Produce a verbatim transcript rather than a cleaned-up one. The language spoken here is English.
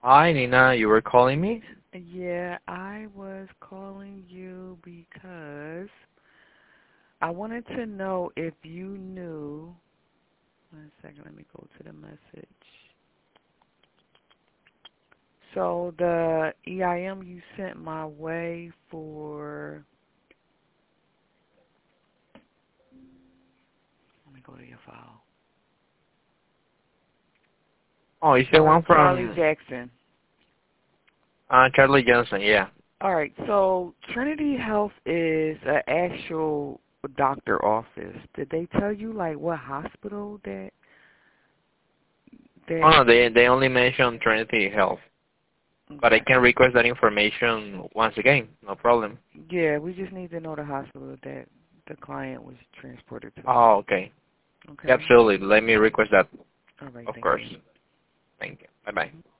Hi, Nina. You were calling me? Yeah, I was calling you because I wanted to know if you knew. One second, let me go to the message. So the E I M you sent my way for. Let me go to your file. Oh, is the For one Charlie from Jackson. uh, Charlie Johnson? Yeah. All right, so Trinity Health is an actual doctor office. Did they tell you like what hospital that Oh that? no, they they only mentioned Trinity Health, but I Okay. can request that information once again. No problem. Yeah, we just need to know the hospital that the client was transported to. Oh, okay. Okay. Absolutely. Let me request that. All right. Of Thank course. you. Thank you. Bye bye. Mhm.